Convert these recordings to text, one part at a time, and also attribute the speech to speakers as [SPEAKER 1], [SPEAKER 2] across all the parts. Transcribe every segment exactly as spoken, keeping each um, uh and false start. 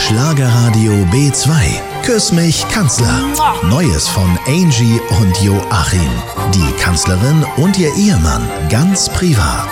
[SPEAKER 1] Schlagerradio B zwei. Küss mich, Kanzler. Neues von Angie und Joachim. Die Kanzlerin und ihr Ehemann ganz privat.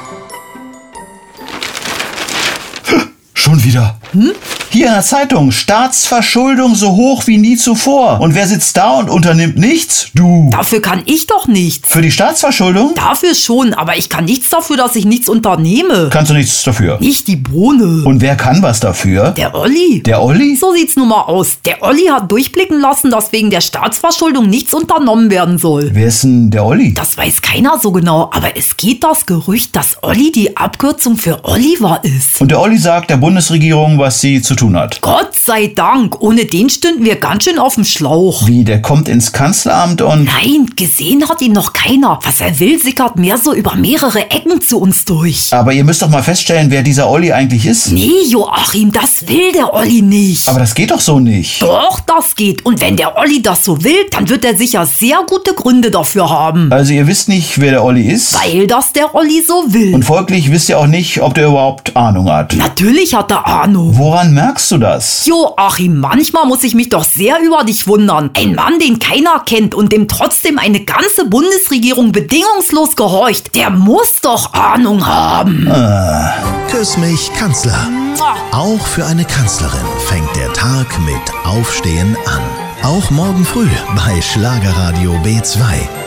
[SPEAKER 2] Schon wieder. Hm? Hier in der Zeitung, Staatsverschuldung so hoch wie nie zuvor. Und wer sitzt da und unternimmt nichts? Du.
[SPEAKER 3] Dafür kann ich doch nichts.
[SPEAKER 2] Für die Staatsverschuldung?
[SPEAKER 3] Dafür schon, aber ich kann nichts dafür, dass ich nichts unternehme.
[SPEAKER 2] Kannst du nichts dafür?
[SPEAKER 3] Nicht die Bohne.
[SPEAKER 2] Und wer kann was dafür?
[SPEAKER 3] Der Olli.
[SPEAKER 2] Der Olli?
[SPEAKER 3] So sieht's nun mal aus. Der Olli hat durchblicken lassen, dass wegen der Staatsverschuldung nichts unternommen werden soll.
[SPEAKER 2] Wer ist denn der Olli?
[SPEAKER 3] Das weiß keiner so genau, aber es geht das Gerücht, dass Olli die Abkürzung für Oliver ist.
[SPEAKER 2] Und der Olli sagt der Bundesregierung, was sie zu tun hat.
[SPEAKER 3] Gott sei Dank, ohne den stünden wir ganz schön auf dem Schlauch.
[SPEAKER 2] Wie, der kommt ins Kanzleramt und...
[SPEAKER 3] Nein, gesehen hat ihn noch keiner. Was er will, sickert mehr so über mehrere Ecken zu uns durch.
[SPEAKER 2] Aber ihr müsst doch mal feststellen, wer dieser Olli eigentlich ist.
[SPEAKER 3] Nee, Joachim, das will der Olli nicht.
[SPEAKER 2] Aber das geht doch so nicht.
[SPEAKER 3] Doch, das geht. Und wenn der Olli das so will, dann wird er sicher sehr gute Gründe dafür haben.
[SPEAKER 2] Also ihr wisst nicht, wer der Olli ist?
[SPEAKER 3] Weil das der Olli so will.
[SPEAKER 2] Und folglich wisst ihr auch nicht, ob der überhaupt Ahnung hat.
[SPEAKER 3] Natürlich hat er Ahnung.
[SPEAKER 2] Woran merkst du das?
[SPEAKER 3] Joachim, manchmal muss ich mich doch sehr über dich wundern. Ein Mann, den keiner kennt und dem trotzdem eine ganze Bundesregierung bedingungslos gehorcht, der muss doch Ahnung haben.
[SPEAKER 2] Ah.
[SPEAKER 1] Küss mich, Kanzler. Auch für eine Kanzlerin fängt der Tag mit Aufstehen an. Auch morgen früh bei Schlagerradio B zwei.